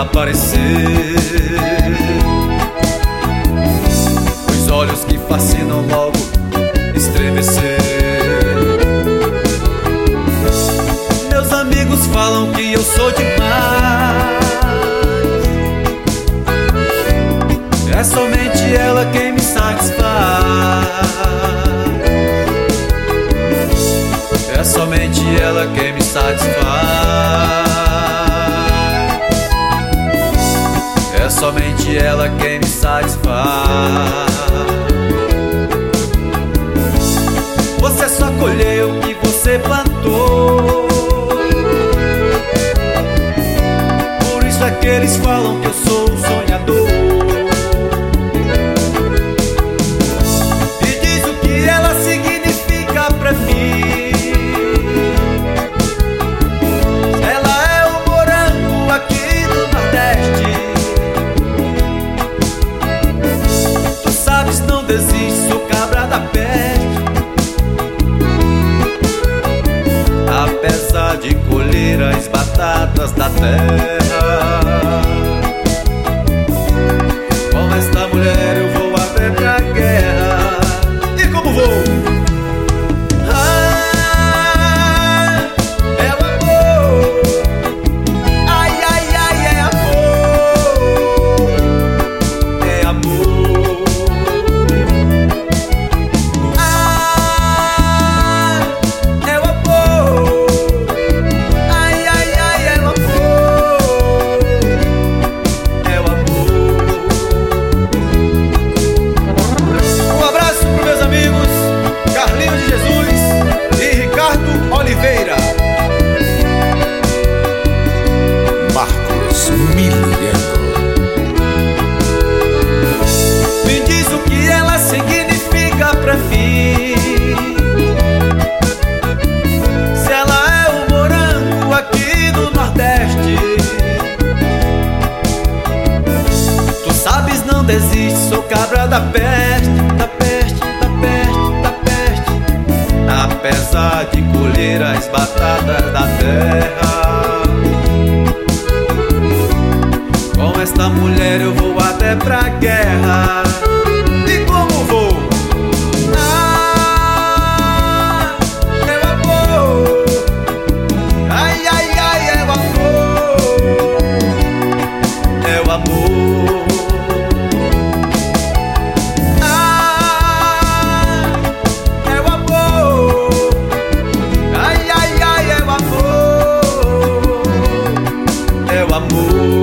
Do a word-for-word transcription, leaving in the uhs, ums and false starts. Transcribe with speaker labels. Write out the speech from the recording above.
Speaker 1: desaparecer. Os olhos que fascinam logo estremecer. Meus amigos falam que eu sou demais. É somente ela quem me satisfaz. É somente ela quem me satisfaz. É somente ela quem me satisfaz. Você só colheu o que você plantou. Por isso é que eles falam que eu sou um sonhador. E diz o que ela significa pra mim. Ela é o morango aqui do Nordeste. Tu sabes, não desiste, sou cabra da peste. Apesar de colher as batatas da terra, com esta mulher eu vou até pra guerra. E como vou? Ah, é o amor. Ai, ai, ai, é amor. É amor. Ah, é o amor. Ai, ai, ai, é o amor. É o amor. Um abraço para meus amigos Carlinhos de Jesus e Ricardo Oliveira.
Speaker 2: Marcos Miliano.
Speaker 1: Me diz o que ela significa pra mim. Se ela é o morango aqui do Nordeste. Tu sabes, não desiste, sou cabra da peste. Da peste, da peste, da peste. Apesar de colher as batatas da terra, com esta mulher eu vou até pra guerra. E como vou? Ah, é o amor. Ai, ai, ai, é o amor. É o amor. Ah, é o amor. Ai, ai, ai, é o amor. É o amor.